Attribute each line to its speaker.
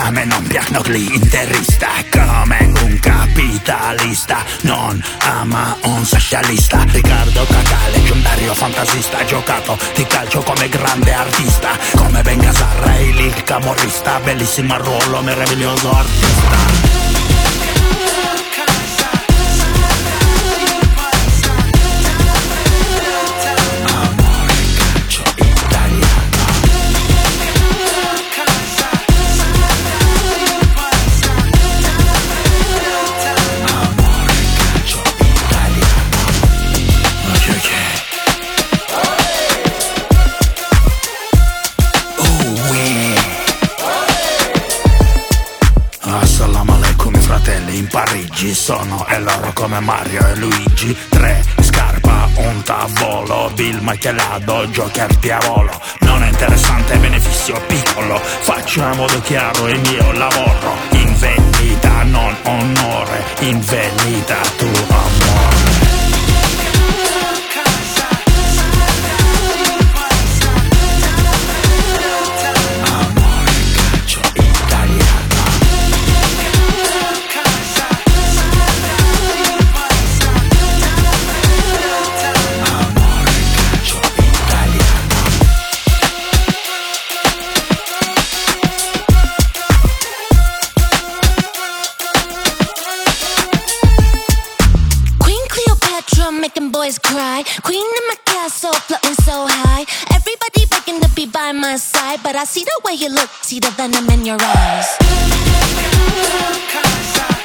Speaker 1: A me non piacciono gli interista, come un capitalista non ama un socialista. Riccardo Cacà, leggendario fantasista, giocato di calcio come grande artista, come Ben Gazzarra e il camorrista, bellissimo ruolo, meraviglioso artista. In Parigi sono e loro come Mario e Luigi. 3 scarpa, un tavolo, Bill Machelado, Joker Piavolo. Non è interessante, beneficio piccolo, faccio a modo chiaro il mio lavoro. In vendita non onore, in vendita tu amore.
Speaker 2: Making boys cry, queen in my castle, floating so high. Everybody begging to be by my side, but I see the way you look, see the venom in your eyes.